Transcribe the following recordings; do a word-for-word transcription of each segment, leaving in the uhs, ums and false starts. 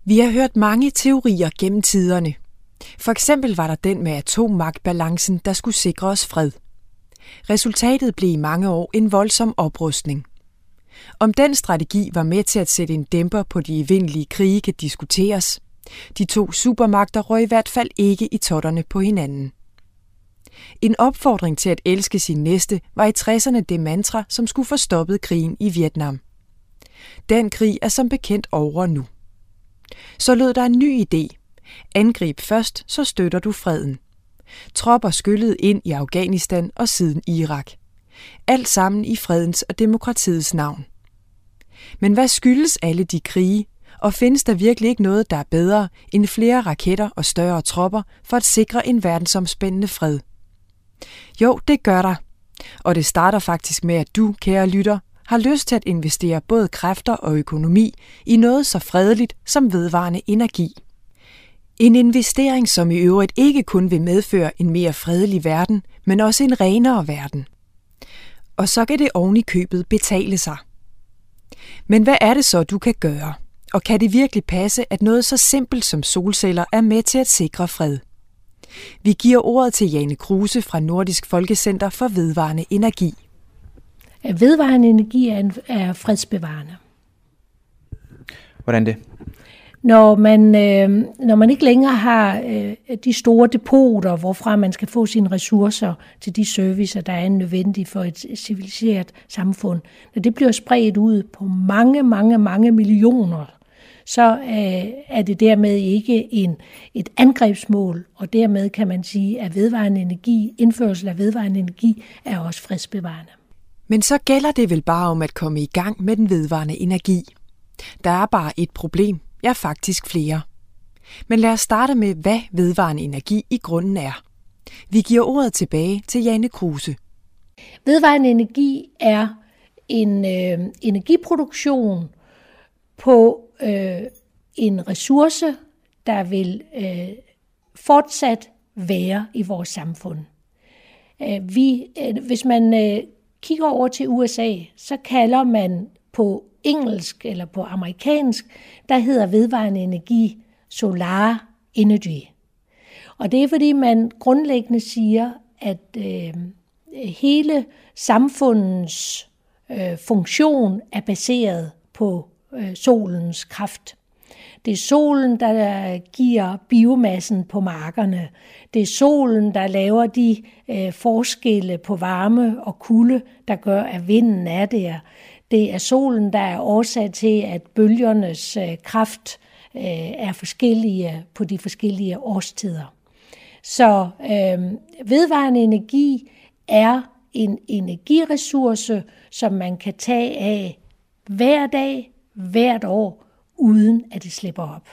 Vi har hørt mange teorier gennem tiderne. For eksempel var der den med atommagtbalancen, der skulle sikre os fred. Resultatet blev i mange år en voldsom oprustning. Om den strategi var med til at sætte en dæmper på de evindelige krige, kan diskuteres. De to supermagter røg i hvert fald ikke i totterne på hinanden. En opfordring til at elske sin næste var i tresserne det mantra, som skulle få stoppet krigen i Vietnam. Den krig er som bekendt over nu. Så lød der en ny idé. Angrib først, så støtter du freden. Tropper skyllede ind i Afghanistan og siden Irak. Alt sammen i fredens og demokratiets navn. Men hvad skyldes alle de krige, og findes der virkelig ikke noget, der er bedre end flere raketter og større tropper for at sikre en verdensomspændende fred? Jo, det gør der. Og det starter faktisk med, at du, kære lytter, har lyst til at investere både kræfter og økonomi i noget så fredeligt som vedvarende energi. En investering, som i øvrigt ikke kun vil medføre en mere fredelig verden, men også en renere verden. Og så kan det oven i købet betale sig. Men hvad er det så, du kan gøre? Og kan det virkelig passe, at noget så simpelt som solceller er med til at sikre fred? Vi giver ordet til Jane Kruse fra Nordisk Folkecenter for Vedvarende Energi. Vedvarende energi er, en, er fredsbevarende. Hvordan det? Når man, øh, når man ikke længere har øh, de store depoter, hvorfra man skal få sine ressourcer til de servicer, der er nødvendige for et civiliseret samfund. Når det bliver spredt ud på mange, mange, mange millioner, så øh, er det dermed ikke en, et angrebsmål, og dermed kan man sige, at vedvarende energi, indførsel af vedvarende energi, er også fredsbevarende. Men så gælder det vel bare om at komme i gang med den vedvarende energi. Der er bare et problem. Ja, faktisk flere. Men lad os starte med, hvad vedvarende energi i grunden er. Vi giver ordet tilbage til Jane Kruse. Vedvarende energi er en øh, energiproduktion på øh, en ressource, der vil øh, fortsat være i vores samfund. Øh, vi, øh, hvis man øh, kigger over til U S A, så kalder man på engelsk eller på amerikansk, der hedder vedvarende energi solar energy. Og det er fordi man grundlæggende siger, at øh, hele samfundets øh, funktion er baseret på øh, solens kraft. Det er solen, der giver biomassen på markerne. Det er solen, der laver de øh, forskelle på varme og kulde, der gør, at vinden er der. Det er solen, der er årsag til, at bølgernes øh, kraft øh, er forskellige på de forskellige årstider. Så øh, vedvarende energi er en energiressource, som man kan tage af hver dag, hvert år, uden at det slipper op.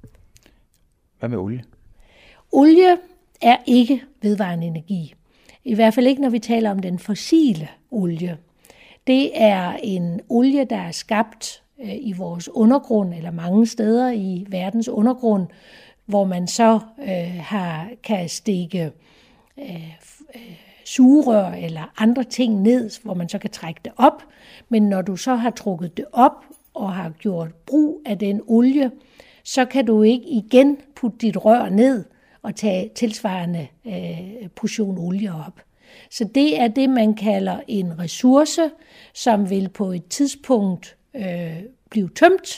Hvad med olie? Olie er ikke vedvarende energi. I hvert fald ikke, når vi taler om den fossile olie. Det er en olie, der er skabt øh, i vores undergrund, eller mange steder i verdens undergrund, hvor man så øh, har, kan stikke øh, øh, sugerør eller andre ting ned, hvor man så kan trække det op. Men når du så har trukket det op og har gjort brug af den olie, så kan du ikke igen putte dit rør ned og tage tilsvarende øh, portion olie op. Så det er det, man kalder en ressource, som vil på et tidspunkt øh, blive tømt.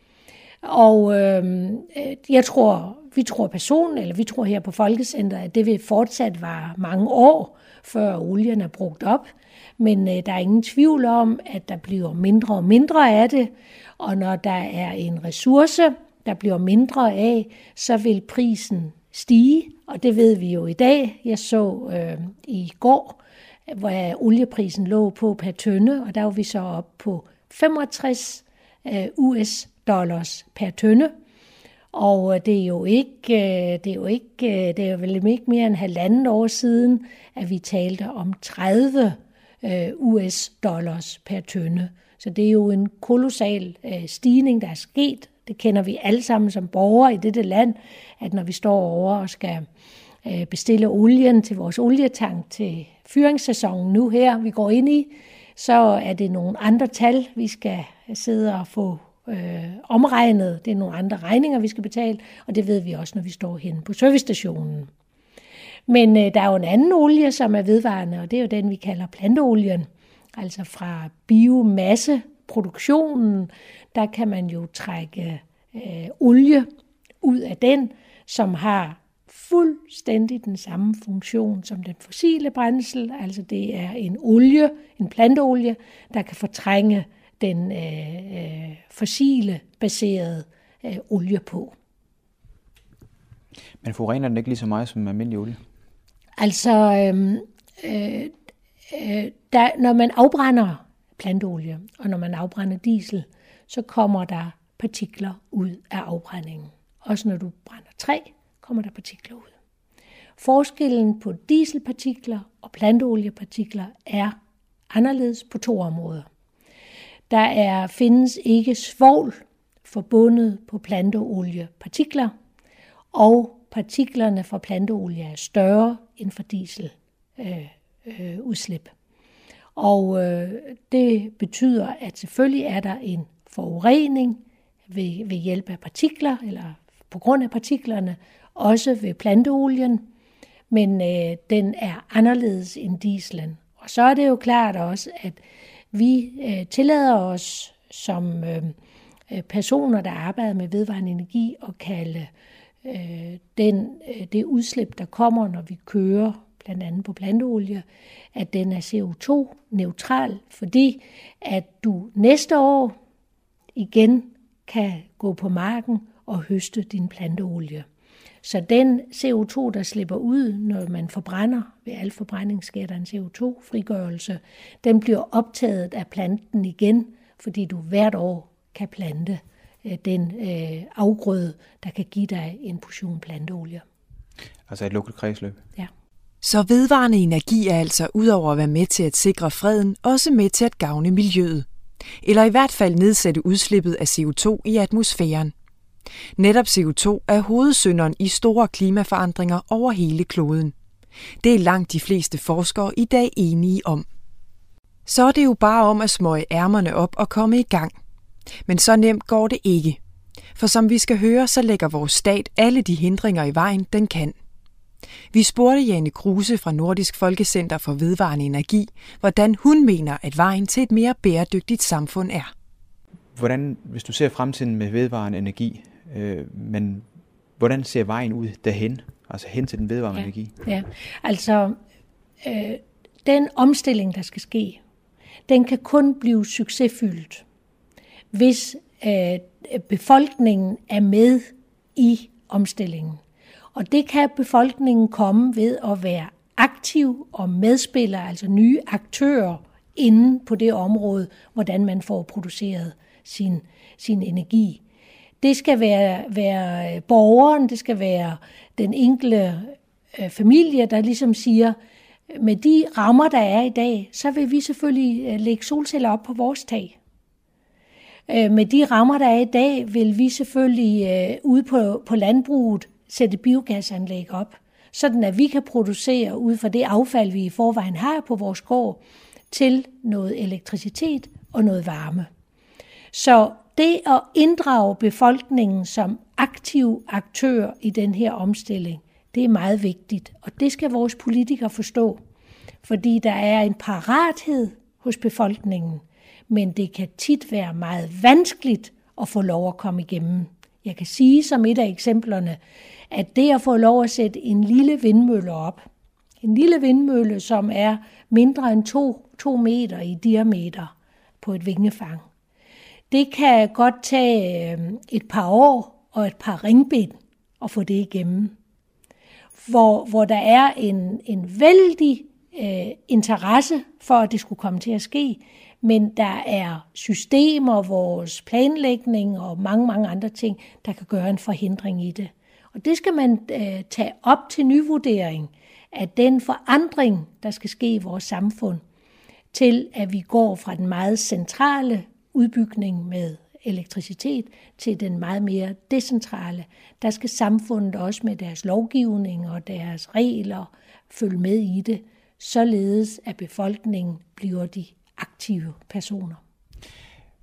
Og øh, jeg tror, vi tror personligt, eller vi tror her på Folkecentret, at det vil fortsat vare mange år, før olien er brugt op. Men øh, der er ingen tvivl om, at der bliver mindre og mindre af det. Og når der er en ressource, der bliver mindre af, så vil prisen stige, og det ved vi jo i dag. Jeg så øh, i går, hvor olieprisen lå på per tønde, og der var vi så op på femogtres øh, U S dollars per tønde. Og øh, det er jo ikke, øh, det er jo ikke, øh, det er vel ikke mere end halvandet år siden, at vi talte om tredive øh, U S dollars per tønde. Så det er jo en kolossal øh, stigning, der er sket. Det kender vi alle sammen som borgere i dette land, at når vi står over og skal øh, bestille olien til vores olietank til fyringssæsonen nu her, vi går ind i, så er det nogle andre tal, vi skal sidde og få øh, omregnet. Det er nogle andre regninger, vi skal betale, og det ved vi også, når vi står henne på servicestationen. Men øh, der er jo en anden olie, som er vedvarende, og det er jo den, vi kalder planteolien. Altså fra biomasseproduktionen, der kan man jo trække øh, olie ud af den, som har fuldstændig den samme funktion som den fossile brændsel. Altså det er en olie, en planteolie, der kan fortrænge den øh, fossile baserede øh, olie på. Men forurener den ikke lige så meget som almindelig olie? Altså, øh, øh, der, når man afbrænder planteolie, og når man afbrænder diesel, så kommer der partikler ud af afbrændingen. Også når du brænder træ, kommer der partikler ud. Forskellen på dieselpartikler og planteoliepartikler er anderledes på to områder. Der er, findes ikke svovl forbundet på planteoliepartikler, og partiklerne fra planteolie er større end for dieseludslip. Øh, øh, og øh, det betyder, at selvfølgelig er der en forurening ved, ved hjælp af partikler, eller på grund af partiklerne, også ved planteolien, men øh, den er anderledes end dieselen. Og så er det jo klart også, at vi øh, tillader os som øh, personer, der arbejder med vedvarende energi, at kalde øh, den, øh, det udslip, der kommer, når vi kører blandt andet på planteolie, at den er C O to neutral, fordi at du næste år igen kan gå på marken og høste din planteolie. Så den C O to, der slipper ud, når man forbrænder, ved al forbrænding sker der en C O to frigørelse, den bliver optaget af planten igen, fordi du hvert år kan plante øh, den øh, afgrøde, der kan give dig en portion planteolie. Altså et lukket kredsløb? Ja. Så vedvarende energi er altså udover at være med til at sikre freden, også med til at gavne miljøet. Eller i hvert fald nedsætte udslippet af C O to i atmosfæren. Netop C O to er hovedsynderen i store klimaforandringer over hele kloden. Det er langt de fleste forskere i dag enige om. Så er det jo bare om at smøge ærmerne op og komme i gang. Men så nemt går det ikke. For som vi skal høre, så lægger vores stat alle de hindringer i vejen, den kan. Vi spurgte Jane Kruse fra Nordisk Folkecenter for Vedvarende Energi, hvordan hun mener, at vejen til et mere bæredygtigt samfund er. Hvordan, hvis du ser fremtiden med vedvarende energi, øh, men hvordan ser vejen ud derhen, altså hen til den vedvarende ja, energi? Ja, altså øh, den omstilling, der skal ske, den kan kun blive succesfyldt, hvis øh, befolkningen er med i omstillingen. Og det kan befolkningen komme ved at være aktiv og medspiller, altså nye aktører inde på det område, hvordan man får produceret sin, sin energi. Det skal være, være borgeren, det skal være den enkelte øh, familie, der ligesom siger, med de rammer, der er i dag, så vil vi selvfølgelig lægge solceller op på vores tag. Øh, med de rammer, der er i dag, vil vi selvfølgelig øh, ude på, på landbruget sætte biogasanlæg op, sådan at vi kan producere ud fra det affald, vi i forvejen har på vores gård, til noget elektricitet og noget varme. Så det at inddrage befolkningen som aktiv aktør i den her omstilling, det er meget vigtigt, og det skal vores politikere forstå, fordi der er en parathed hos befolkningen, men det kan tit være meget vanskeligt at få lov at komme igennem. Jeg kan sige som et af eksemplerne, at det at få lov at sætte en lille vindmølle op, en lille vindmølle, som er mindre end to, to meter i diameter på et vingefang, det kan godt tage et par år og et par ringbind at få det igennem. Hvor, hvor der er en, en vældig øh, interesse for, at det skulle komme til at ske, men der er systemer, vores planlægning og mange, mange andre ting, der kan gøre en forhindring i det. Og det skal man øh, tage op til nyvurdering af den forandring, der skal ske i vores samfund, til at vi går fra den meget centrale udbygning med elektricitet til den meget mere decentrale. Der skal samfundet også med deres lovgivning og deres regler følge med i det, således at befolkningen bliver de aktive personer.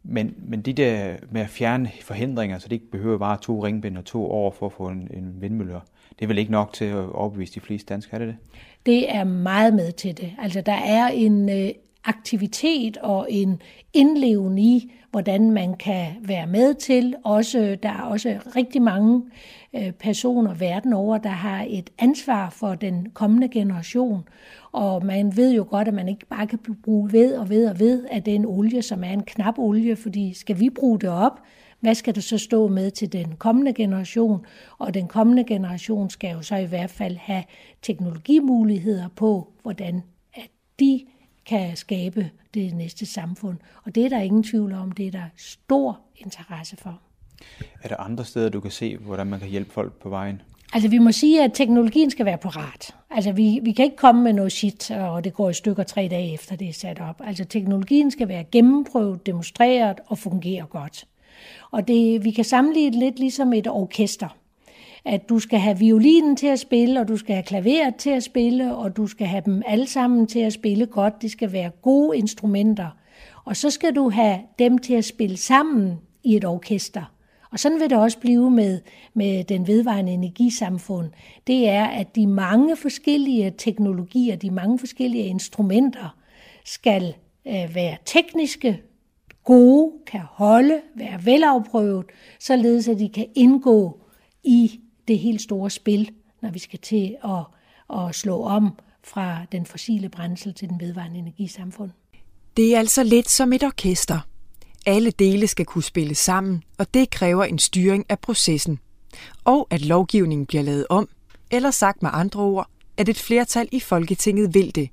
Men, men de der med at fjerne forhindringer, så det ikke behøver bare to ringbind og to år for at få en, en vindmølle, det er vel ikke nok til at overbevise de fleste danskere, er det det? Det er meget med til det. Altså der er en øh, aktivitet og en indleven i, hvordan man kan være med til. Også, der er også rigtig mange øh, personer verden over, der har et ansvar for den kommende generation. Og man ved jo godt, at man ikke bare kan bruge ved og ved og ved af den olie, som er en knap olie, fordi skal vi bruge det op, hvad skal det så stå med til den kommende generation? Og den kommende generation skal jo så i hvert fald have teknologimuligheder på, hvordan at de kan skabe det næste samfund. Og det er der ingen tvivl om, det er der stor interesse for. Er der andre steder, du kan se, hvordan man kan hjælpe folk på vejen? Altså vi må sige, at teknologien skal være parat. Altså vi, vi kan ikke komme med noget shit, og det går i stykker tre dage efter det er sat op. Altså teknologien skal være gennemprøvet, demonstreret og fungere godt. Og det, vi kan sammenligne lidt ligesom et orkester. At du skal have violinen til at spille, og du skal have klaveret til at spille, og du skal have dem alle sammen til at spille godt. Det skal være gode instrumenter. Og så skal du have dem til at spille sammen i et orkester. Og sådan vil det også blive med, med den vedvarende energisamfund. Det er, at de mange forskellige teknologier, de mange forskellige instrumenter skal øh, være tekniske, gode, kan holde, være velafprøvet, således at de kan indgå i det helt store spil, når vi skal til at, at slå om fra den fossile brændsel til den vedvarende energisamfund. Det er altså lidt som et orkester. Alle dele skal kunne spille sammen, og det kræver en styring af processen. Og at lovgivningen bliver lavet om, eller sagt med andre ord, at et flertal i Folketinget vil det.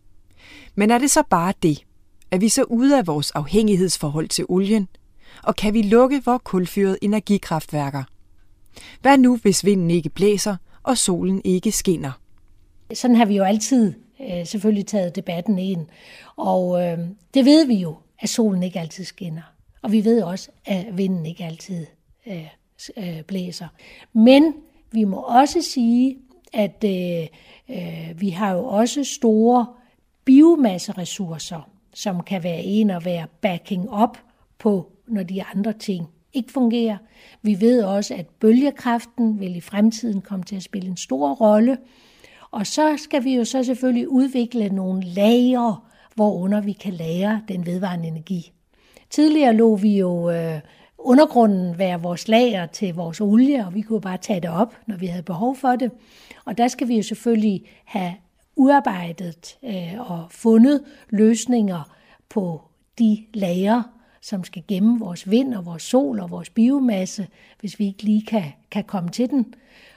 Men er det så bare det? Er vi så ude af vores afhængighedsforhold til olien? Og kan vi lukke vores kulfyrede energikraftværker? Hvad nu, hvis vinden ikke blæser, og solen ikke skinner? Sådan har vi jo altid øh, selvfølgelig taget debatten ind. Og øh, det ved vi jo, at solen ikke altid skinner. Og vi ved også, at vinden ikke altid øh, øh, blæser. Men vi må også sige, at øh, øh, vi har jo også store biomasseressourcer, som kan være en og være backing up på, når de andre ting ikke fungerer. Vi ved også, at bølgekraften vil i fremtiden komme til at spille en stor rolle. Og så skal vi jo så selvfølgelig udvikle nogle lagre, hvorunder vi kan lagre den vedvarende energi. Tidligere lå vi jo øh, undergrunden være vores lager til vores olie, og vi kunne bare tage det op, når vi havde behov for det. Og der skal vi jo selvfølgelig have udarbejdet øh, og fundet løsninger på de lagre, som skal gemme vores vind og vores sol og vores biomasse, hvis vi ikke lige kan, kan komme til den.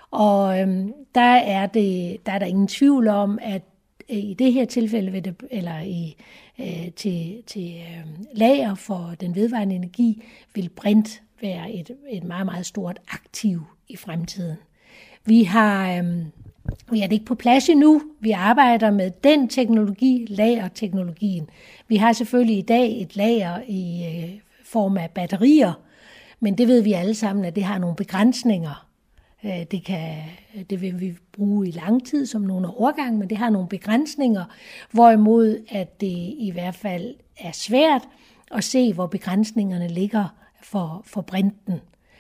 Og øhm, der, er det, der er der ingen tvivl om, at i det her tilfælde, vil det, eller i, øh, til, til øh, lager for den vedvarende energi, vil brint være et, et meget, meget stort aktiv i fremtiden. Vi har... Øh, Vi er det ikke på plads endnu. Vi arbejder med den teknologi, lagerteknologien. Vi har selvfølgelig i dag et lager i øh, form af batterier, men det ved vi alle sammen, at det har nogle begrænsninger. Øh, det, kan, det vil vi bruge i lang tid som nogle overgang, men det har nogle begrænsninger, hvorimod at det i hvert fald er svært at se, hvor begrænsningerne ligger for, for brinten.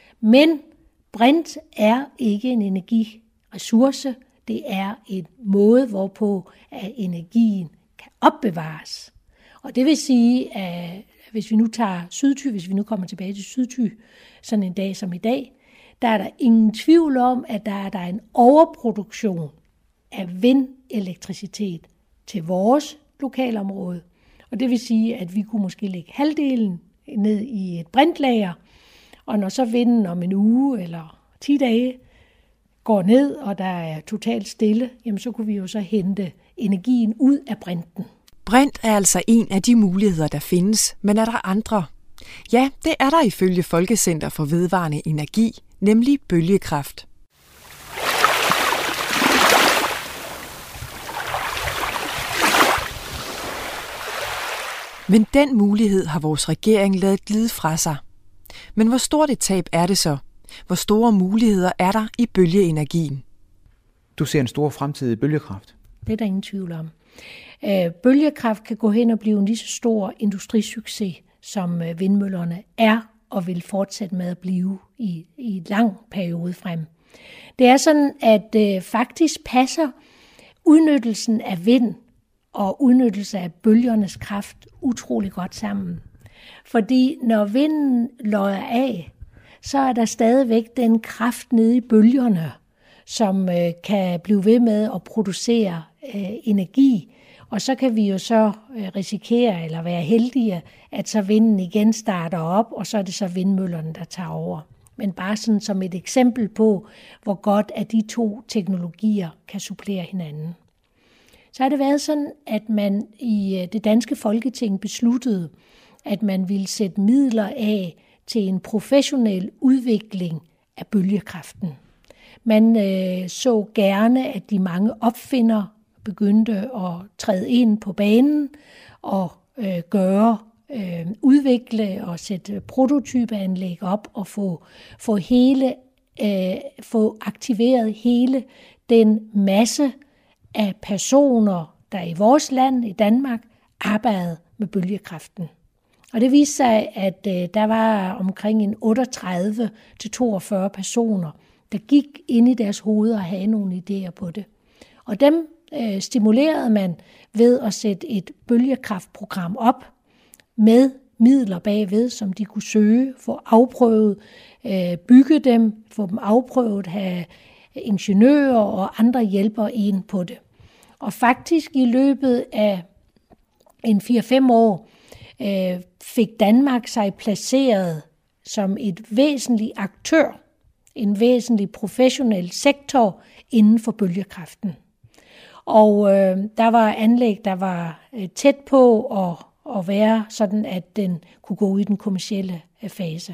Men brint er ikke en energiressource. Det er en måde, hvorpå at energien kan opbevares. Og det vil sige, at hvis vi nu tager Sydthy, hvis vi nu kommer tilbage til Sydthy, sådan en dag som i dag, der er der ingen tvivl om, at der er der en overproduktion af vindelektricitet til vores lokalområde. Og det vil sige, at vi kunne måske lægge halvdelen ned i et brintlager, og når så vinden om en uge eller ti dage går ned, og der er totalt stille, jamen så kunne vi jo så hente energien ud af brinten. Brint er altså en af de muligheder, der findes, men er der andre? Ja, det er der ifølge Folkecenter for Vedvarende Energi, nemlig bølgekraft. Men den mulighed har vores regering ladet glide fra sig. Men hvor stort et tab er det så? Hvor store muligheder er der i bølgeenergien? Du ser en stor fremtid i bølgekraft. Det er der ingen tvivl om. Bølgekraft kan gå hen og blive en lige så stor industrisucces som vindmøllerne er og vil fortsætte med at blive i, i en lang periode frem. Det er sådan, at øh, faktisk passer udnyttelsen af vind og udnyttelse af bølgernes kraft utrolig godt sammen. Fordi når vinden løjer af, så er der stadigvæk den kraft nede i bølgerne, som øh, kan blive ved med at producere øh, energi. Og så kan vi jo så øh, risikere eller være heldige, at så vinden igen starter op, og så er det så vindmøllerne, der tager over. Men bare sådan som et eksempel på, hvor godt at de to teknologier kan supplere hinanden. Så har det været sådan, at man i det danske Folketing besluttede, at man ville sætte midler af til en professionel udvikling af bølgekraften. Man øh, så gerne, at de mange opfindere begyndte at træde ind på banen og øh, gøre, øh, udvikle og sætte prototypeanlæg op og få, få, hele, øh, få aktiveret hele den masse af personer, der i vores land, i Danmark, arbejdede med bølgekraften. Og det viste sig, at øh, der var omkring en otteogtredive til toogfyrre personer, der gik ind i deres hoveder og havde nogle idéer på det. Og dem øh, stimulerede man ved at sætte et bølgekraftprogram op med midler bagved, som de kunne søge, få afprøvet, øh, bygge dem, få dem afprøvet, have ingeniører og andre hjælpere ind på det. Og faktisk i løbet af en fire fem år øh, fik Danmark sig placeret som et væsentlig aktør, en væsentlig professionel sektor inden for bølgekraften. Og øh, der var anlæg, der var øh, tæt på at, at være sådan, at den kunne gå ud i den kommercielle øh, fase.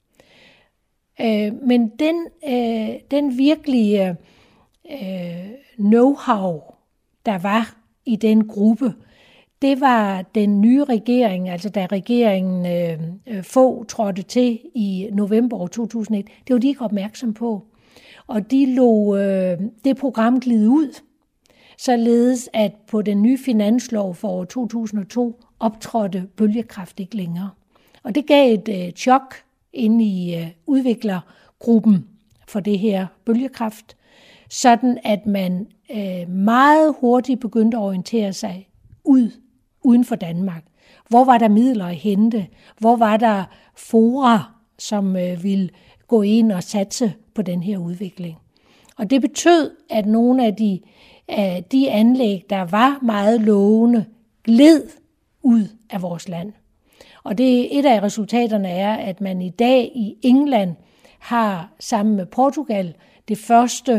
Øh, men den, øh, den virkelige øh, know-how, der var i den gruppe, det var den nye regering, altså da regeringen øh, få trådte til i november år to tusind og et, det var de ikke opmærksom på. Og de lod øh, det program glide ud, således at på den nye finanslov for år to tusind og to optrådte bølgekraft ikke længere. Og det gav et øh, chok inde i øh, udviklergruppen for det her bølgekraft, sådan at man øh, meget hurtigt begyndte at orientere sig ud uden for Danmark. Hvor var der midler at hente? Hvor var der fora, som øh, ville gå ind og satse på den her udvikling? Og det betød, at nogle af de, af de anlæg, der var meget lovende, gled ud af vores land. Og det, et af resultaterne er, at man i dag i England har sammen med Portugal det første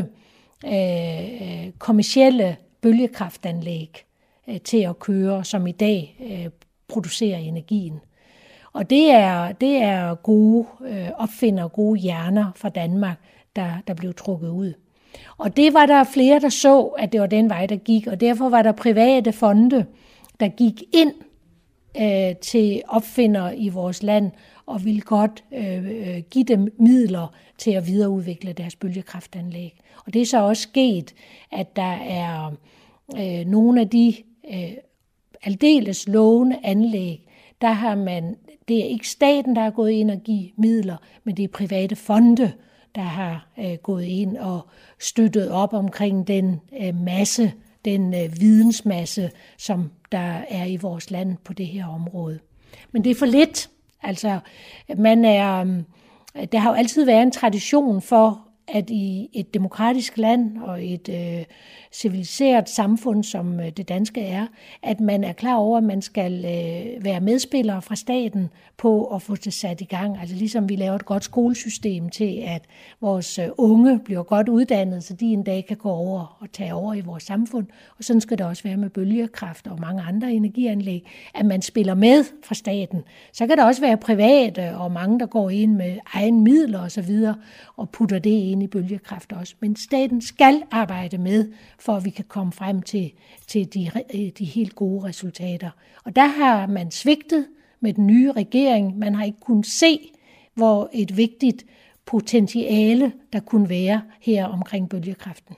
øh, kommercielle bølgekraftanlæg øh, til at køre, som i dag øh, producerer energien. Og det er, det er gode øh, opfindere, gode hjerner fra Danmark, der, der blev trukket ud. Og det var der flere, der så, at det var den vej, der gik, og derfor var der private fonde, der gik ind øh, til opfindere i vores land, og ville godt øh, give dem midler til at videreudvikle deres bølgekraftanlæg. Og det er så også sket, at der er øh, nogle af de øh, aldeles lovende anlæg, der har man, det er ikke staten, der har gået ind og give midler, men det er private fonde, der har øh, gået ind og støttet op omkring den øh, masse, den øh, vidensmasse, som der er i vores land på det her område. Men det er for lidt. Altså, man er, der har jo altid været en tradition for, at i et demokratisk land og et øh, civiliseret samfund, som det danske er, at man er klar over, at man skal øh, være medspillere fra staten på at få det sat i gang. Altså ligesom vi laver et godt skolesystem til, at vores unge bliver godt uddannet, så de en dag kan gå over og tage over i vores samfund. Og sådan skal det også være med bølgekraft og mange andre energianlæg, at man spiller med fra staten. Så kan der også være private og mange, der går ind med egen midler osv. og putter det ind i bølgekraft også. Men staten skal arbejde med, for at vi kan komme frem til, til de, de helt gode resultater. Og der har man svigtet med den nye regering. Man har ikke kunnet se, hvor et vigtigt potentiale, der kunne være her omkring bølgekraften.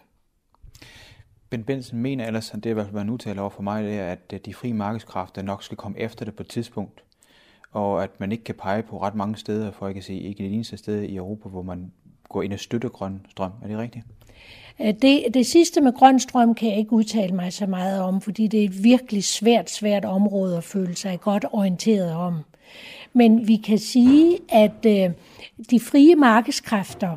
Bent Bendtsen mener ellers, at det, hvad man nu taler over for mig, det er, at de frie markedskræfter nok skal komme efter det på et tidspunkt. og at man ikke kan pege på ret mange steder, for jeg kan sige ikke det eneste sted i Europa, hvor man går ind og støtter grøn strøm. Er det rigtigt? Det, det sidste med grøn strøm kan jeg ikke udtale mig så meget om, fordi det er et virkelig svært, svært område at føle sig godt orienteret om. Men vi kan sige, at øh, de frie markedskræfter,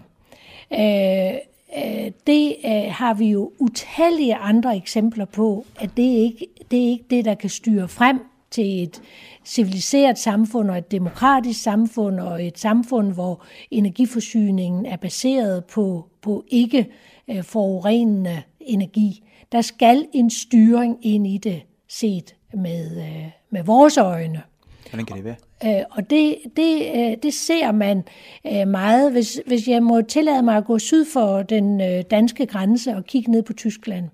øh, øh, det øh, har vi jo utallige andre eksempler på, at det ikke det er ikke det, der kan styre frem til et civiliseret samfund og et demokratisk samfund og et samfund, hvor energiforsyningen er baseret på, på ikke øh, forurenende energi. Der skal en styring ind i det, set med, øh, med vores øjne. Hvordan kan det være? Øh, og det, det, øh, det ser man øh, meget, hvis, hvis jeg må tillade mig at gå syd for den øh, danske grænse og kigge ned på Tyskland.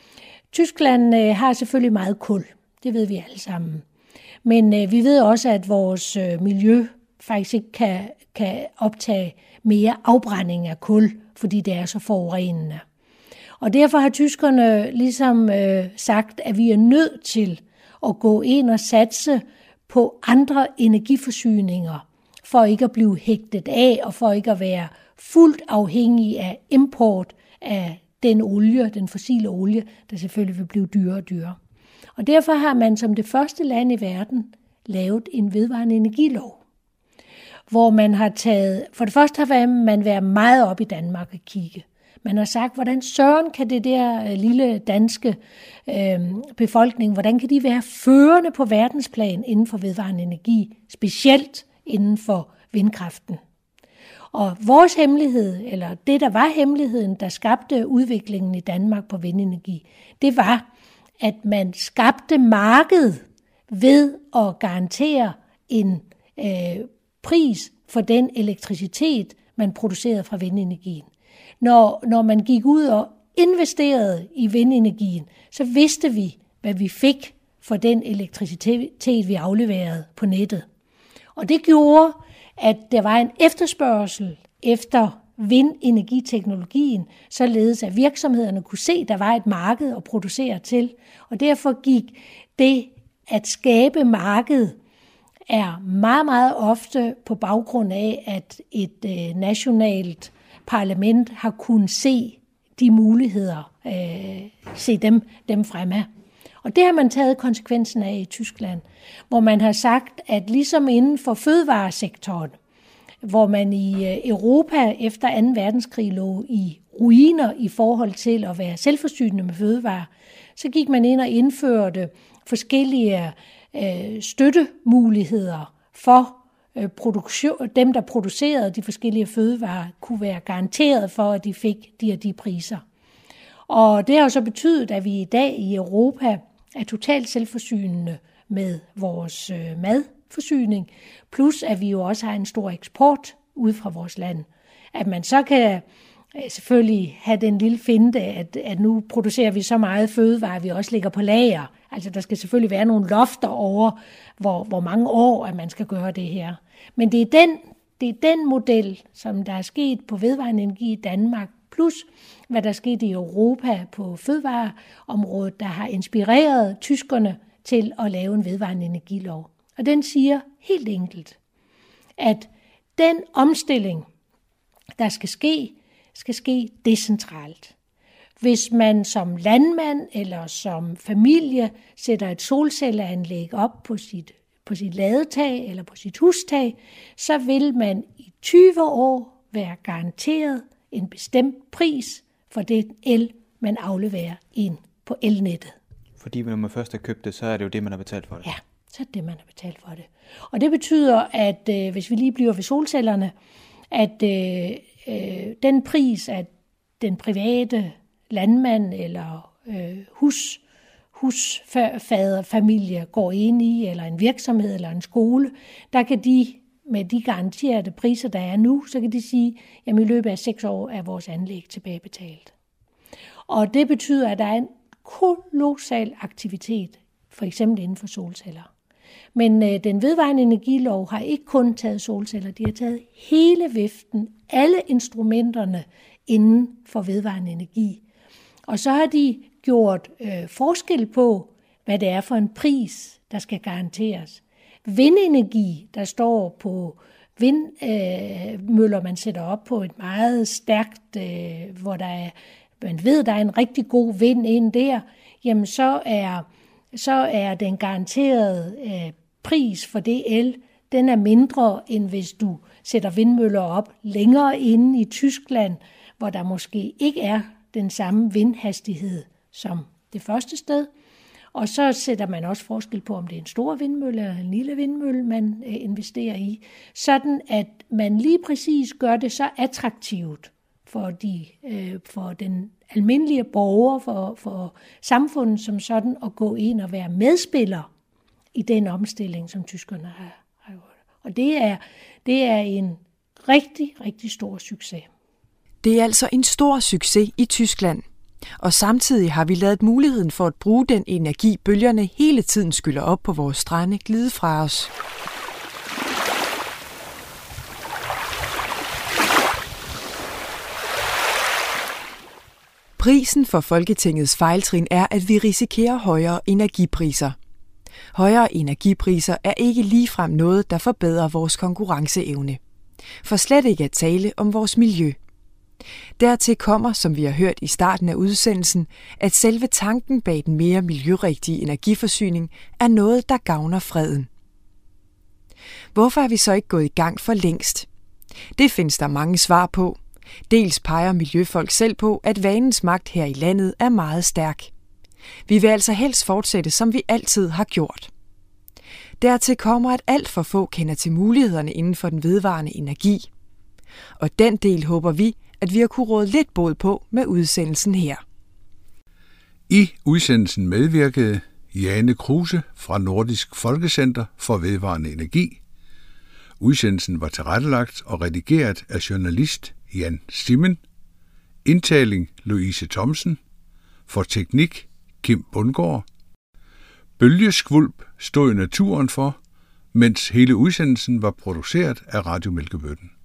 Tyskland øh, har selvfølgelig meget kul, det ved vi alle sammen. Men øh, vi ved også, at vores øh, miljø faktisk ikke kan, kan optage mere afbrænding af kul, fordi det er så forurenende. Og derfor har tyskerne ligesom øh, sagt, at vi er nødt til at gå ind og satse på andre energiforsyninger, for ikke at blive hægtet af, og for ikke at være fuldt afhængig af import af den olie, den fossile olie, der selvfølgelig vil blive dyrere og dyrere. Og derfor har man som det første land i verden lavet en vedvarende energilov, hvor man har taget, for det første har man været meget op i Danmark at kigge. Man har sagt, hvordan søren kan det der lille danske øh, befolkning, hvordan kan de være førende på verdensplan inden for vedvarende energi, specielt inden for vindkraften. Og vores hemmelighed, eller det der var hemmeligheden, der skabte udviklingen i Danmark på vindenergi, det var, at man skabte marked ved at garantere en øh, pris for den elektricitet, man producerede fra vindenergien. Når, når man gik ud og investerede i vindenergien, så vidste vi, hvad vi fik for den elektricitet, vi afleverede på nettet. Og det gjorde, at der var en efterspørgsel efter vindenergiteknologien, således at virksomhederne kunne se, at der var et marked at producere til. Og derfor gik det at skabe marked er meget, meget ofte på baggrund af, at et øh, nationalt parlament har kunnet se de muligheder, øh, se dem, dem fremad. Og det har man taget konsekvensen af i Tyskland, hvor man har sagt, at ligesom inden for fødevaresektoren, hvor man i Europa efter anden verdenskrig lå i ruiner i forhold til at være selvforsynende med fødevarer, så gik man ind og indførte forskellige øh, støttemuligheder for øh, produktion. Dem, der producerede de forskellige fødevarer, kunne være garanteret for, at de fik de og de priser. Og det har jo så betydet, at vi i dag i Europa er totalt selvforsynende med vores øh, madforsyning, plus at vi jo også har en stor eksport ud fra vores land. At man så kan selvfølgelig have den lille finte, at, at nu producerer vi så meget fødevarer, vi også ligger på lager. Altså der skal selvfølgelig være nogle lofter over, hvor, hvor mange år, at man skal gøre det her. Men det er den, det er den model, som der er sket på vedvarende energi i Danmark, plus hvad der er sket i Europa på fødevareområdet, der har inspireret tyskerne til at lave en vedvarende energilov. Og den siger helt enkelt, at den omstilling, der skal ske, skal ske decentralt. Hvis man som landmand eller som familie sætter et solcelleanlæg op på sit, på sit ladetag eller på sit hustag, så vil man i tyve år være garanteret en bestemt pris for det el, man afleverer ind på elnettet. Fordi når man først har købt det, så er det jo det, man har betalt for det. Ja, så er det det, man har betalt for det. Og det betyder, at øh, hvis vi lige bliver ved solcellerne, at øh, øh, den pris, at den private landmand eller øh, hus, husfaderfamilie går ind i, eller en virksomhed eller en skole, der kan de med de garanterede priser, der er nu, så kan de sige, at i løbet af seks år er vores anlæg tilbagebetalt. Og det betyder, at der er en kolossal aktivitet, for eksempel inden for solceller. Men øh, den vedvarende energilov har ikke kun taget solceller, de har taget hele viften, alle instrumenterne inden for vedvarende energi. Og så har de gjort øh, forskel på, hvad det er for en pris, der skal garanteres. vindenergi, der står på vindmøller, øh, man sætter op på et meget stærkt, øh, hvor der er, man ved, der er en rigtig god vind ind der, jamen så er, så er den garanterede øh, pris for det el, den er mindre, end hvis du sætter vindmøller op længere inde i Tyskland, hvor der måske ikke er den samme vindhastighed som det første sted. Og så sætter man også forskel på, om det er en stor vindmølle eller en lille vindmølle, man investerer i, sådan at man lige præcis gør det så attraktivt for, de, for den almindelige borger, for, for samfundet som sådan, at gå ind og være medspiller i den omstilling, som tyskerne har, har gjort. Og det er, det er en rigtig, rigtig stor succes. Det er altså en stor succes i Tyskland. Og samtidig har vi ladet muligheden for at bruge den energi, bølgerne hele tiden skyller op på vores strande, glide fra os. Prisen for Folketingets fejltrin er, at vi risikerer højere energipriser. Højere energipriser er ikke ligefrem noget, der forbedrer vores konkurrenceevne. For slet ikke at tale om vores miljø. Dertil kommer, som vi har hørt i starten af udsendelsen, at selve tanken bag den mere miljørigtige energiforsyning er noget, der gavner freden. Hvorfor er vi så ikke gået i gang for længst? Det findes der mange svar på. Dels peger miljøfolk selv på, at vanens magt her i landet er meget stærk. Vi vil altså helst fortsætte, som vi altid har gjort. Dertil kommer, at alt for få kender til mulighederne inden for den vedvarende energi. Og den del håber vi, at vi har kunne råde lidt bod på med udsendelsen her. I udsendelsen medvirkede Jane Kruse fra Nordisk Folkecenter for Vedvarende Energi. Udsendelsen var tilrettelagt og redigeret af journalist Jan Stimmen. Indtaling Louise Thomsen. For teknik Kim Bundgaard. Bølgeskvulp stod naturen for, mens hele udsendelsen var produceret af Radio Mælkebøtten.